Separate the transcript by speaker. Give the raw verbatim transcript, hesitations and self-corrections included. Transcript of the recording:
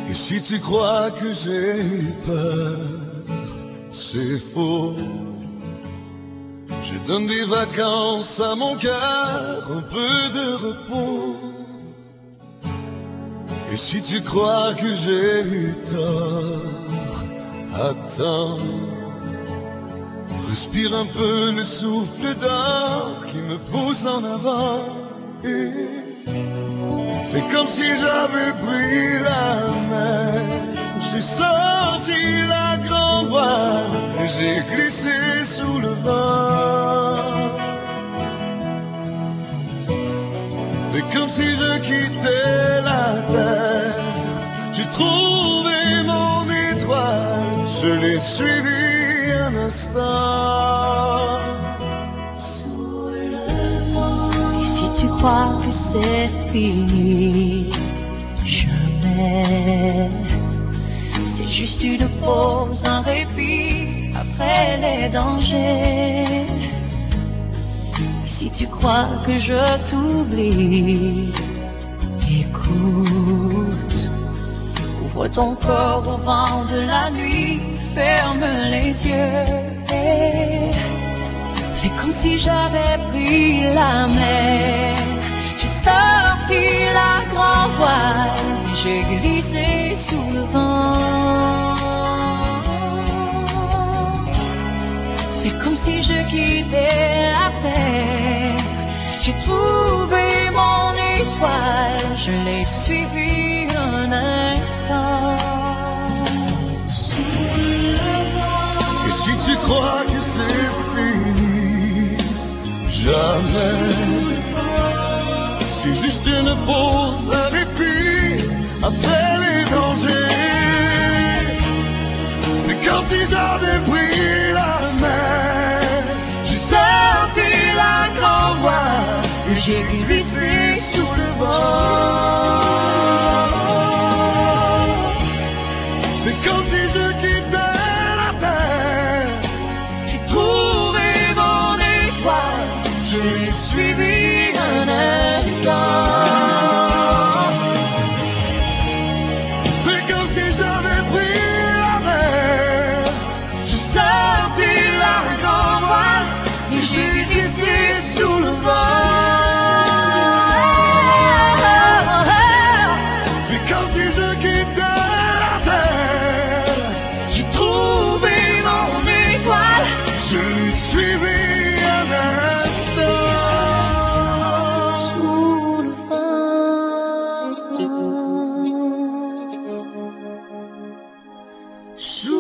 Speaker 1: Et si tu crois que j'ai peur, c'est faux. Je donne des vacances à mon cœur, un peu de repos. Et si tu crois que j'ai eu tort, attends. Respire un peu le souffle d'or qui me pousse en avant. Et fais comme si j'avais pris la mer. J'ai sorti la grande voile et j'ai glissé sous le vent. Fais comme si je quittais la terre. J'ai trouvé mon étoile, je l'ai suivi un instant.
Speaker 2: Sous le vent. Et si tu crois que c'est fini, jamais. C'est juste une pause, un répit après les dangers. Si tu crois que je t'oublie, écoute. Ouvre ton corps au vent de la nuit, ferme les yeux et fais comme si j'avais pris la mer. J'ai sorti la grande voile et j'ai glissé sous le vent. Fais comme si je quittais la terre. J'ai trouvé mon étoile, je l'ai suivi un instant. Sous le vent.
Speaker 1: Et si tu crois que c'est fini, jamais. C'est juste une pause, un répit après les dangers. C'est comme si j'avais pris la mer. J'ai sorti la grande voile et j'ai glissé sous le vent. C'est comme si je quittais la terre. J'ai trouvé mon étoile, je l'ai suivi un instant. C'est comme si j'avais pris la mer. J'ai sorti la grande voile et j'ai glissé sous le vent. C'est comme si je quittais la terre. J'ai trouvé mon étoile, je l'ai suivi un instant.
Speaker 2: Sous le vent.
Speaker 1: Sous